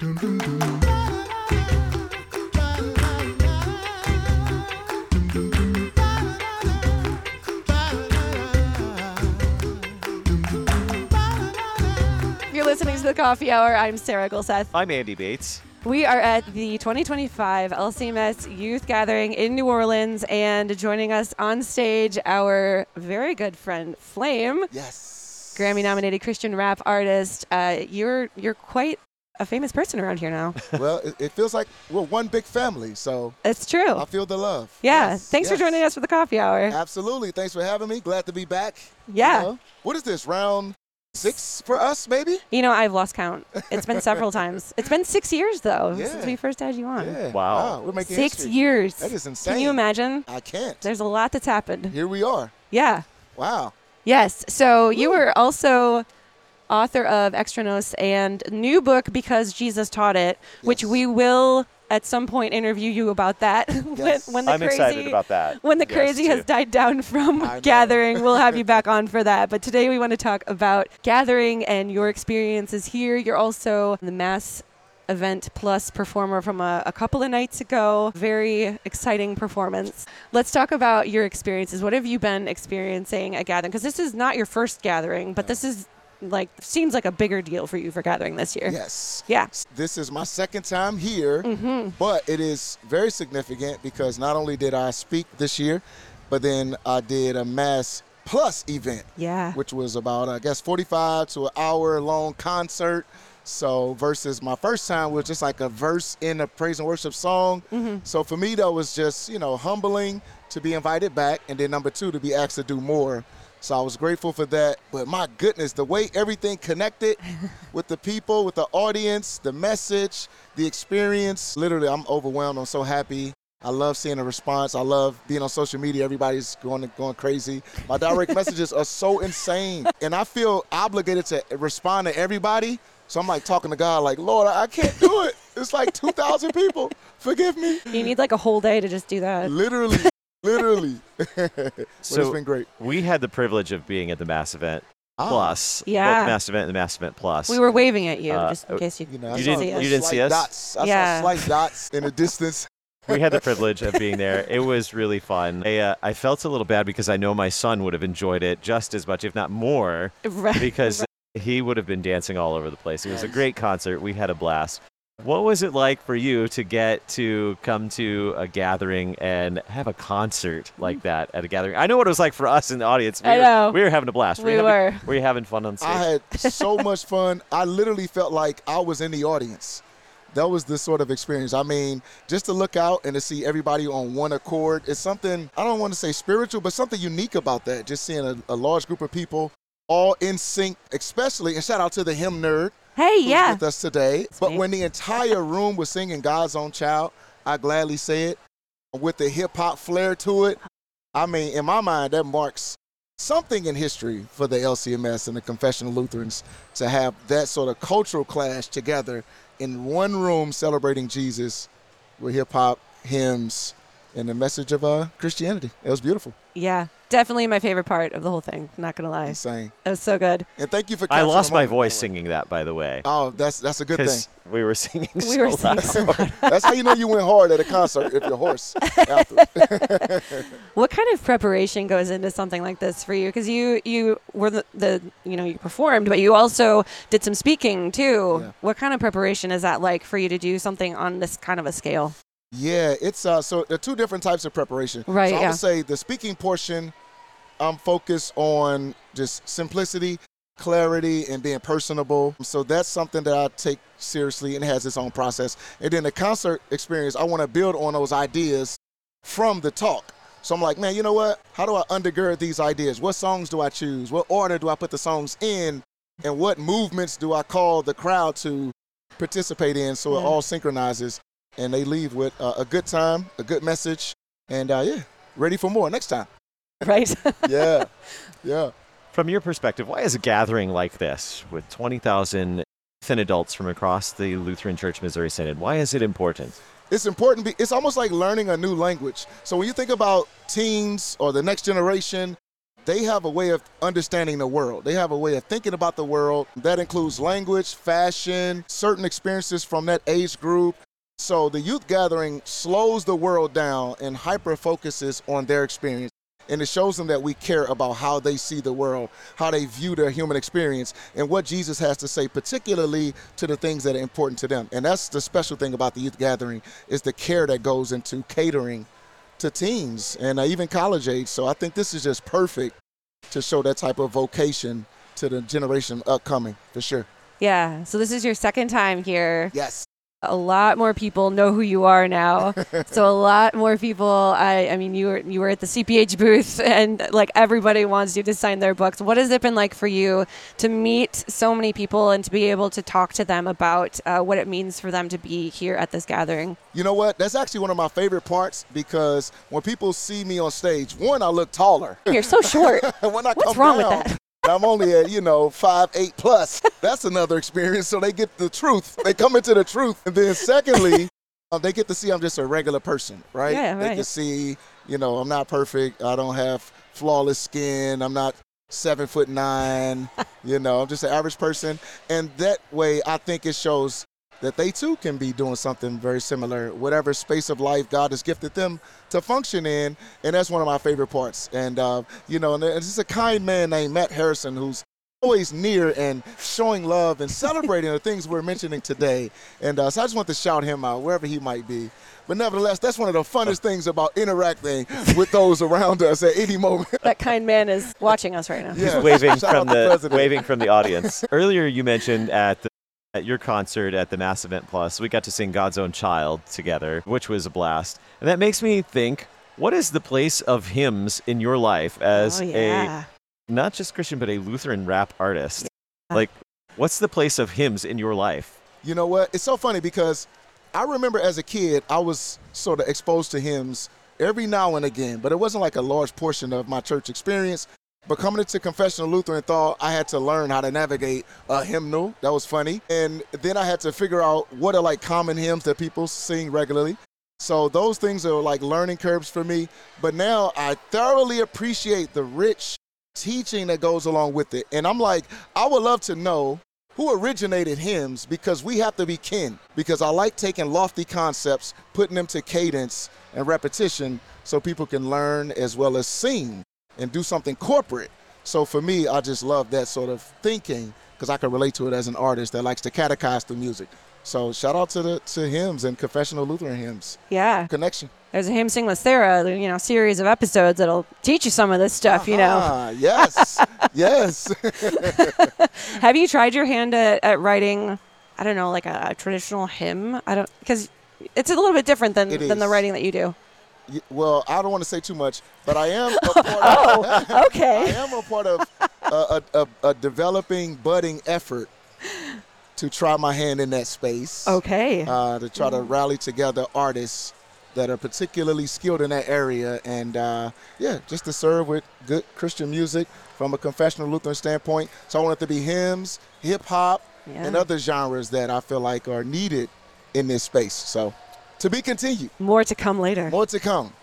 You're listening to The Coffee Hour. I'm Sarah Gulseth. I'm Andy Bates. We are at the 2025 LCMS Youth Gathering in New Orleans, and joining us on stage, our very good friend, Flame. Yes. Grammy-nominated Christian rap artist. You're quite a famous person around here now. Well, it feels like we're one big family, so It's true. I feel the love. Yeah. Yes, Thanks for yes. joining us for The Coffee Hour. Absolutely. Thanks for having me. Glad to be back. Yeah. You know, what is this, round 6 for us, maybe? You know, I've lost count. It's been several times. It's been 6 years, though, Yeah. since we first had you on. Yeah. Wow. We're making 6 history. years. That is insane. Can you imagine? I can't. There's a lot that's happened. Here we are. Yeah. Wow. Yes. So you were also author of Extranos and new book, Because Jesus Taught It, which Yes. we will at some point interview you about that. Yes. when the I'm crazy, excited about that. When the Yes, crazy has too. died down from I know. Gathering, we'll have you back on for that. But today we want to talk about Gathering and your experiences here. You're also the Mass Event Plus performer from a couple of nights ago. Very exciting performance. Let's talk about your experiences. What have you been experiencing at Gathering? Because this is not your first Gathering, but this is seems like a bigger deal for you for Gathering this year. Yes. Yeah. This is my second time here, Mm-hmm. but it is very significant because not only did I speak this year, but then I did a Mass Plus event, Yeah. which was about, I guess, 45 to an hour long concert. So versus my first time was just like a verse in a praise and worship song. Mm-hmm. So for me, that was just, humbling to be invited back. And then number 2, to be asked to do more. So I was grateful for that. But my goodness, the way everything connected with the people, with the audience, the message, the experience, literally, I'm overwhelmed. I'm so happy. I love seeing the response. I love being on social media. Everybody's going crazy. My direct messages are so insane. And I feel obligated to respond to everybody. So I'm like talking to God like, Lord, I can't do it. It's like 2,000 people. Forgive me. You need like a whole day to just do that. Literally. But it's been great. We had the privilege of being at the Mass Event Plus. Yeah. Both the Mass Event and the Mass Event Plus. We were waving at you just in uh, case you, I You saw didn't- little you didn't see slight us? Dots. I Yeah. saw slight dots in the distance. We had the privilege of being there. It was really fun. I felt a little bad because I know my son would have enjoyed it just as much, if not more, Right. because he would have been dancing all over the place. It was a great concert. We had a blast. What was it like for you to get to come to a gathering and have a concert like that at a gathering? I know what it was like for us in the audience. I know. We were having a blast. We were. Were you having fun on stage? I had so much fun. I literally felt like I was in the audience. That was the sort of experience. I mean, just to look out and to see everybody on one accord, it's something, I don't want to say spiritual, but something unique about that. Just seeing a large group of people all in sync, especially, and shout out to the hymn nerd Hey, who's yeah. with us today. But me. when the entire room was singing God's Own Child, I gladly say it, with the hip-hop flair to it, I mean, in my mind, that marks something in history for the LCMS and the Confessional Lutherans to have that sort of cultural clash together in one room celebrating Jesus with hip-hop, hymns, and the message of Christianity. It was beautiful. Yeah. Definitely my favorite part of the whole thing. Not going to lie. Insane. It was so good. And thank you for I capturing lost the my moment, by voice the way. singing that, by the way. Oh, that's a good thing. Because we were singing We were so singing loud. so loud. That's how you know you went hard at a concert if you're hoarse after. What kind of preparation goes into something like this for you? Because you were you performed, but you also did some speaking too. Yeah. What kind of preparation is that like for you to do something on this kind of a scale? Yeah, it's so there are 2 different types of preparation. Right, So I yeah. would say the speaking portion, I'm focused on just simplicity, clarity, and being personable. So that's something that I take seriously and has its own process. And then the concert experience, I want to build on those ideas from the talk. So I'm like, man, you know what? How do I undergird these ideas? What songs do I choose? What order do I put the songs in? And what movements do I call the crowd to participate in so it all synchronizes and they leave with a good time, a good message, and ready for more next time. Right? Yeah, yeah. From your perspective, why is a gathering like this with 20,000 thin adults from across the Lutheran Church Missouri Synod, why is it important? It's important. It's almost like learning a new language. So when you think about teens or the next generation, they have a way of understanding the world. They have a way of thinking about the world. That includes language, fashion, certain experiences from that age group. So the youth gathering slows the world down and hyper-focuses on their experience. And it shows them that we care about how they see the world, how they view their human experience, and what Jesus has to say, particularly to the things that are important to them. And that's the special thing about the youth gathering, is the care that goes into catering to teens and even college age. So I think this is just perfect to show that type of vocation to the generation upcoming, for sure. Yeah. So this is your second time here. Yes. A lot more people know who you are now. So a lot more people. I mean, you were at the CPH booth, and like everybody wants you to sign their books. What has it been like for you to meet so many people and to be able to talk to them about what it means for them to be here at this gathering? You know what? That's actually one of my favorite parts, because when people see me on stage, one, I look taller. You're so short. When I What's come wrong down, with that? I'm only at, 5'8" plus. That's another experience. So they get the truth. They come into the truth. And then secondly, they get to see I'm just a regular person, right? Yeah, They right. can see, I'm not perfect. I don't have flawless skin. I'm not 7'9". I'm just an average person. And that way, I think it shows that they too can be doing something very similar, whatever space of life God has gifted them to function in. And that's one of my favorite parts. And, and there's just a kind man named Matt Harrison who's always near and showing love and celebrating the things we're mentioning today. And so I just want to shout him out wherever he might be. But nevertheless, that's one of the funnest things about interacting with those around us at any moment. That kind man is watching us right now. Yeah. He's waving Shout out the president. waving from the audience. Earlier, you mentioned at your concert at the Mass Event Plus, we got to sing God's Own Child together, which was a blast. And that makes me think, what is the place of hymns in your life as a, not just Christian, but a Lutheran rap artist? Yeah. Like, what's the place of hymns in your life? You know what? It's so funny because I remember as a kid, I was sort of exposed to hymns every now and again, but it wasn't like a large portion of my church experience. But coming into Confessional Lutheran thought I had to learn how to navigate a hymnal. That was funny. And then I had to figure out what are like common hymns that people sing regularly. So those things are like learning curves for me. But now I thoroughly appreciate the rich teaching that goes along with it. And I'm like, I would love to know who originated hymns, because we have to be kin. Because I like taking lofty concepts, putting them to cadence and repetition so people can learn as well as sing and do something corporate. So for me, I just love that sort of thinking because I can relate to it as an artist that likes to catechize through music. So shout out to hymns and Confessional Lutheran hymns. Yeah. Connection. There's a Hymn Sing with Sarah, series of episodes that'll teach you some of this stuff, Yes. Yes. Have you tried your hand at writing, I don't know, like a traditional hymn? Because it's a little bit different than the writing that you do. Well, I don't want to say too much, but I am a part Okay. I am a part of a developing, budding effort to try my hand in that space. Okay. To try to rally together artists that are particularly skilled in that area, and just to serve with good Christian music from a Confessional Lutheran standpoint. So I want it to be hymns, hip hop, and other genres that I feel like are needed in this space. So to be continued. More to come later. More to come.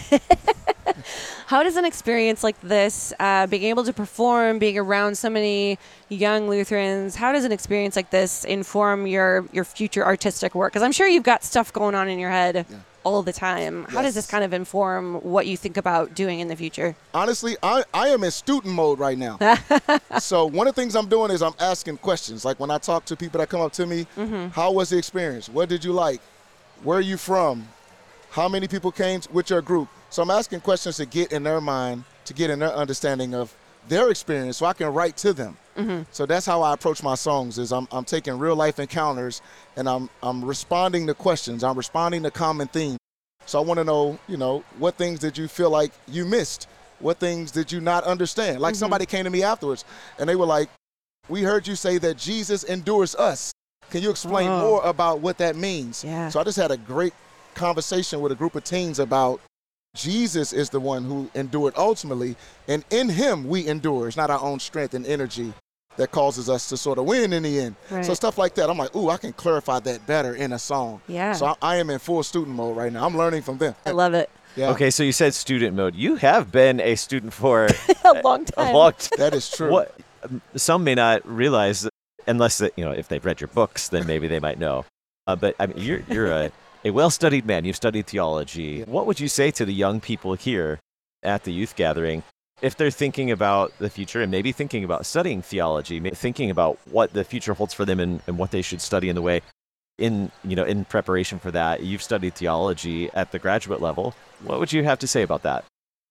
How does an experience like this, being able to perform, being around so many young Lutherans, how does an experience like this inform your future artistic work? Because I'm sure you've got stuff going on in your head all the time. How does this kind of inform what you think about doing in the future? Honestly, I am in student mode right now. So one of the things I'm doing is I'm asking questions. Like when I talk to people that come up to me, how was the experience? What did you like? Where are you from? How many people came with your group? So I'm asking questions to get in their mind, to get in their understanding of their experience so I can write to them. So that's how I approach my songs is I'm taking real life encounters and I'm responding to questions. I'm responding to common themes. So I want to know, what things did you feel like you missed? What things did you not understand? Like somebody came to me afterwards and they were like, we heard you say that Jesus endures us. Can you explain more about what that means? Yeah. So I just had a great conversation with a group of teens about Jesus is the one who endured ultimately, and in him we endure. It's not our own strength and energy that causes us to sort of win in the end. Right. So stuff like that, I'm like, I can clarify that better in a song. Yeah. So I am in full student mode right now. I'm learning from them. I love it. Yeah. Okay, so you said student mode. You have been a student for A long time. a long time. That is true. What some may not realize, unless if they've read your books, then maybe they might know. But I mean, you're a well-studied man. You've studied theology. What would you say to the young people here at the youth gathering if they're thinking about the future and maybe thinking about studying theology, maybe thinking about what the future holds for them and what they should study in the way in preparation for that? You've studied theology at the graduate level. What would you have to say about that?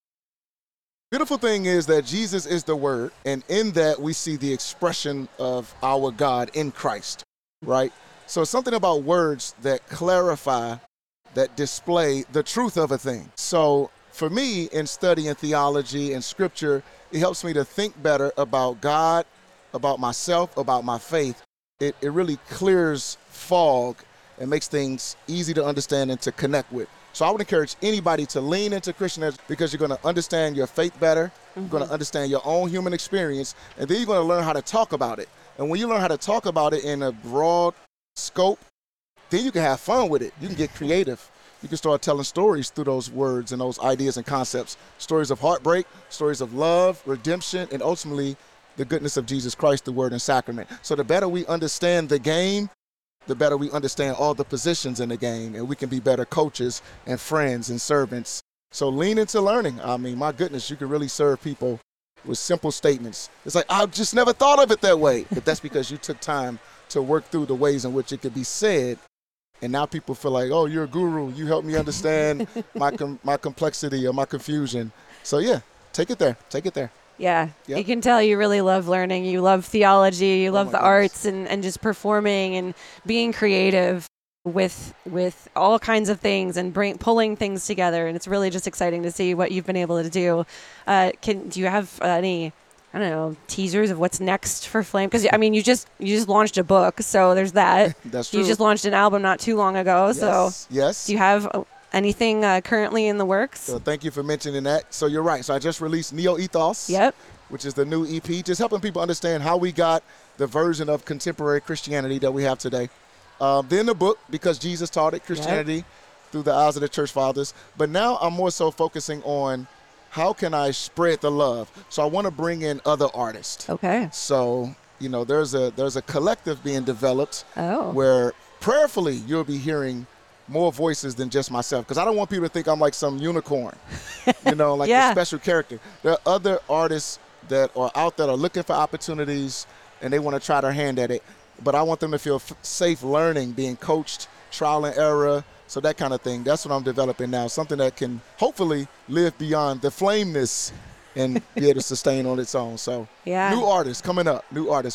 Beautiful thing is that Jesus is the Word, and in that we see the expression of our God in Christ, right? So it's something about words that clarify, that display the truth of a thing. So for me, in studying theology and scripture, it helps me to think better about God, about myself, about my faith. It really clears fog and makes things easy to understand and to connect with. So I would encourage anybody to lean into Christianity because you're going to understand your faith better. You're going to understand your own human experience, and then you're going to learn how to talk about it. And when you learn how to talk about it in a broad scope, then you can have fun with it. You can get creative. You can start telling stories through those words and those ideas and concepts. Stories of heartbreak, stories of love, redemption, and ultimately the goodness of Jesus Christ, the Word and Sacrament. So the better we understand the game, the better we understand all the positions in the game, and we can be better coaches and friends and servants. So lean into learning. I mean, my goodness, you can really serve people with simple statements. It's like, I just never thought of it that way. But that's because you took time to work through the ways in which it could be said. And now people feel like, oh, you're a guru. You helped me understand my complexity or my confusion. So yeah, take it there. Take it there. Yeah, Yep. You can tell you really love learning. You love theology. You love my the goodness. arts and just performing and being creative with all kinds of things and pulling things together. And it's really just exciting to see what you've been able to do. Do you have any, I don't know, teasers of what's next for Flame? Because I mean, you just launched a book, so there's that. That's true. You just launched an album not too long ago. So Yes. do you have anything currently in the works? So thank you for mentioning that. So you're right. So I just released Neo Ethos, Yep. which is the new EP, just helping people understand how we got the version of contemporary Christianity that we have today. Then the book, Because Jesus Taught It, Christianity through the eyes of the Church Fathers. But now I'm more so focusing on how can I spread the love. So I want to bring in other artists. Okay. So, there's a collective being developed Oh. where prayerfully you'll be hearing more voices than just myself, because I don't want people to think I'm like some unicorn, like Yeah. a special character. There are other artists that are out there are looking for opportunities and they want to try their hand at it, but I want them to feel safe learning, being coached, trial and error, so that kind of thing. That's what I'm developing now, something that can hopefully live beyond the flameness and be able to sustain on its own. So Yeah. new artists coming up.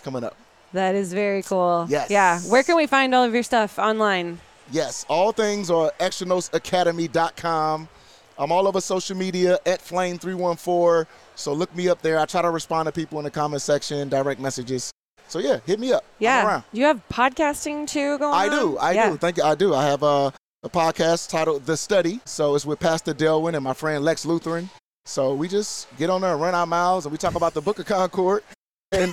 That is very cool. Yes. Yeah. Where can we find all of your stuff online? Yes, all things are extranosacademy.com. I'm all over social media at Flame314. So look me up there. I try to respond to people in the comment section, direct messages. So yeah, hit me up. I'm Yeah. around. Do you have podcasting too going on? I do. Thank you. I do. I have a podcast titled The Study. So it's with Pastor Delwyn and my friend Lex Lutheran. So we just get on there and run our mouths and we talk about the Book of Concord. And,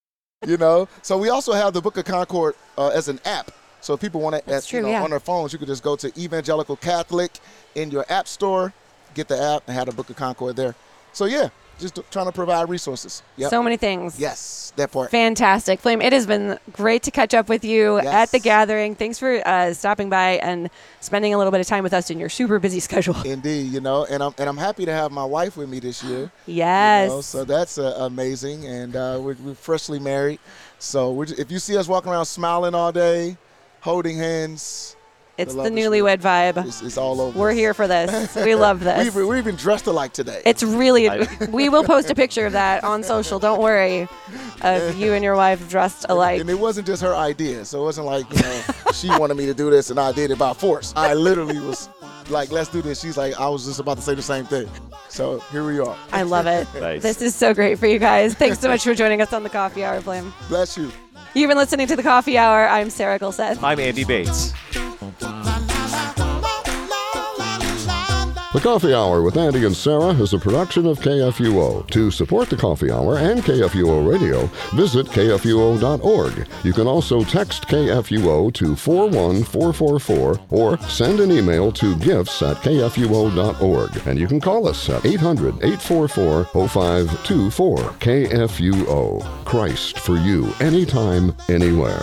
so we also have the Book of Concord as an app. So if people want it on their phones, you could just go to Evangelical Catholic in your app store, get the app, and have the Book of Concord there. So yeah, just trying to provide resources. Yep. So many things. Yes, that part. Fantastic. Flame, it has been great to catch up with you at the gathering. Thanks for stopping by and spending a little bit of time with us in your super busy schedule. Indeed, and I'm happy to have my wife with me this year. Yes. So that's amazing, and we're freshly married. So if you see us walking around smiling all day, holding hands, it's the newlywed vibe. It's all over. We're here for this. We love this. We're even dressed alike today. It's really, we will post a picture of that on social. Don't worry, of you and your wife dressed alike. And it wasn't just her idea. So it wasn't like, she wanted me to do this and I did it by force. I literally was like, let's do this. She's like, I was just about to say the same thing. So here we are. I love it. Nice. This is so great for you guys. Thanks so much for joining us on the Coffee Hour, Flame. Bless you. You've been listening to the Coffee Hour. I'm Sarah Gulseth. I'm Andy Bates. The Coffee Hour with Andy and Sarah is a production of KFUO. To support the Coffee Hour and KFUO Radio, visit KFUO.org. You can also text KFUO to 41444 or send an email to gifts@kfuo.org. And you can call us at 800-844-0524. KFUO. Christ for you, anytime, anywhere.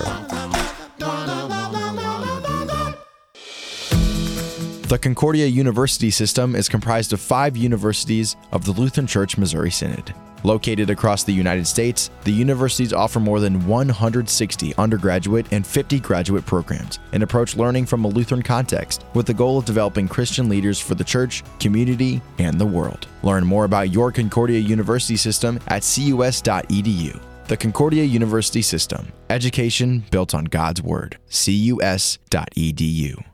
The Concordia University System is comprised of 5 universities of the Lutheran Church Missouri Synod. Located across the United States, the universities offer more than 160 undergraduate and 50 graduate programs and approach learning from a Lutheran context with the goal of developing Christian leaders for the church, community, and the world. Learn more about your Concordia University System at cus.edu. The Concordia University System. Education built on God's Word. cus.edu.